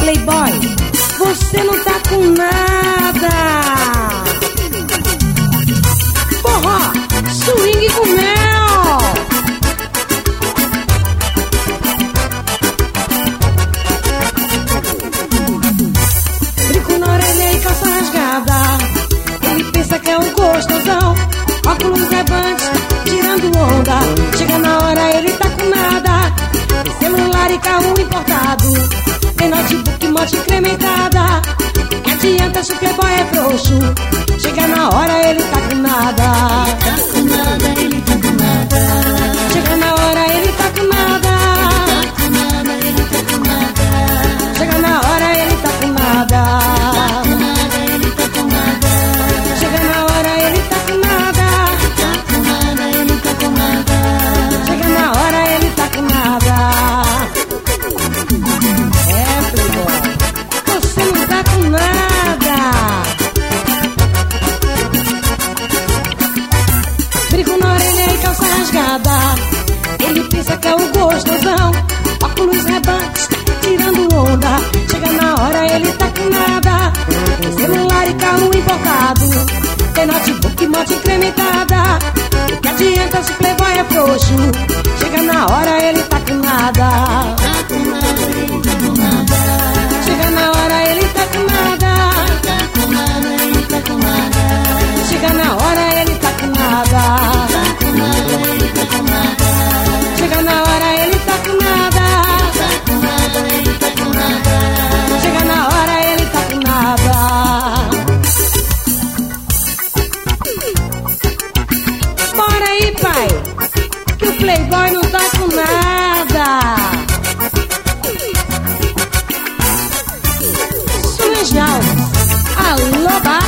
Playboy, você não tá com nada. Forró, swing com mel. Brinco na orelha e calça rasgada. Ele pensa que é um gostosão. Óculos rebantes, tirando onda. Chega na hora, ele tá com nada. Tem celular e carro importado. Tem notebook, moto incrementada. Que adianta se o playboy é frouxo? Chega na hora, ele tá com nada. Tá com nada, ele tá com nada. Chega na hora, ele tá com nada. Tá com nada, ele tá com nada. Chega na hora, ele tá com nada. Tá com nada, ele tá com nada. Chega na hora, ele tá com nada. Tá com nada, ele tá com nada. Chega na hora, ele tá com nada. É, playboy, você não tá com nada. Brinco na orelha e calça rasgada. Ele pensa que é o gostosão. Óculos rebantes, tirando onda. Chega na hora, ele tá com nada. Tem celular e carro importado. Tem notebook, moto incrementada. O que adianta se o playboy é frouxo? Chega na hora, ele tá com nada. Tá com nada, ele tá com nada. Chega na hora, ele tá com nada. Tá com nada, ele tá com nada. Chega na hora, ele tá com nada. Tá com nada, ele tá com nada. Chega na hora, ele tá com nada. Tá com nada, ele tá com nada. Chega na hora, ele tá com nada. Bora aí, pai, que o playboy não tá com nada. Suejal, alô, pai.